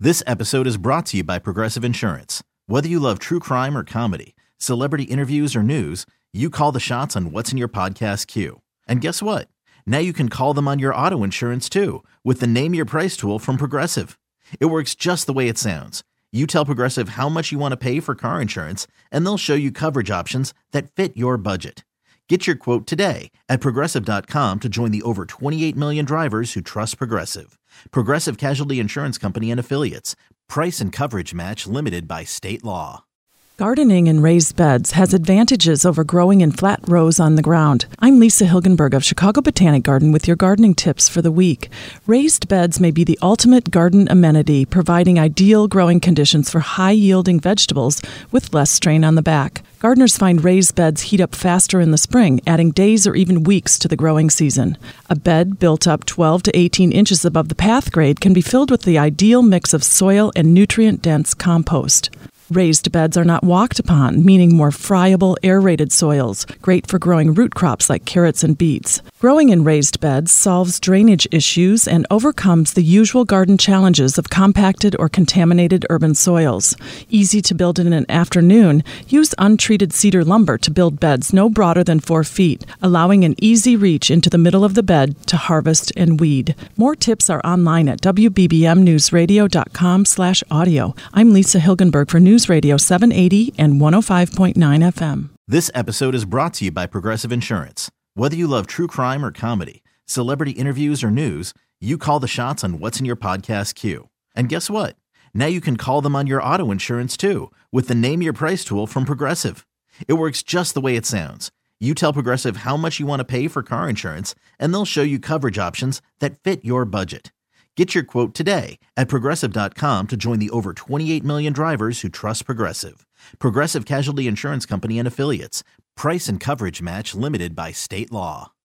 This episode is brought to you by Progressive Insurance. Whether you love true crime or comedy, celebrity interviews or news, you call the shots on what's in your podcast queue. And guess what? Now you can call them on your auto insurance too with the Name Your Price tool from Progressive. It works just the way it sounds. You tell Progressive how much you want to pay for car insurance, and they'll show you coverage options that fit your budget. Get your quote today at Progressive.com to join the over 28 million drivers who trust Progressive. Progressive Casualty Insurance Company and Affiliates. Price and coverage match limited by state law. Gardening in raised beds has advantages over growing in flat rows on the ground. I'm Lisa Hilgenberg of Chicago Botanic Garden with your gardening tips for the week. Raised beds may be the ultimate garden amenity, providing ideal growing conditions for high-yielding vegetables with less strain on the back. Gardeners find raised beds heat up faster in the spring, adding days or even weeks to the growing season. A bed built up 12 to 18 inches above the path grade can be filled with the ideal mix of soil and nutrient-dense compost. Raised beds are not walked upon, meaning more friable, aerated soils, great for growing root crops like carrots and beets. Growing in raised beds solves drainage issues and overcomes the usual garden challenges of compacted or contaminated urban soils. Easy to build in an afternoon, use untreated cedar lumber to build beds no broader than 4 feet, allowing an easy reach into the middle of the bed to harvest and weed. More tips are online at wbbmnewsradio.com/audio. I'm Lisa Hilgenberg for News Radio 780 and 105.9 FM. This episode is brought to you by Progressive Insurance. Whether you love true crime or comedy, celebrity interviews or news, you call the shots on what's in your podcast queue. And guess what? Now you can call them on your auto insurance too with the Name Your Price tool from Progressive. It works just the way it sounds. You tell Progressive how much you want to pay for car insurance, and they'll show you coverage options that fit your budget. Get your quote today at Progressive.com to join the over 28 million drivers who trust Progressive. Progressive Casualty Insurance Company and Affiliates. Price and coverage match limited by state law.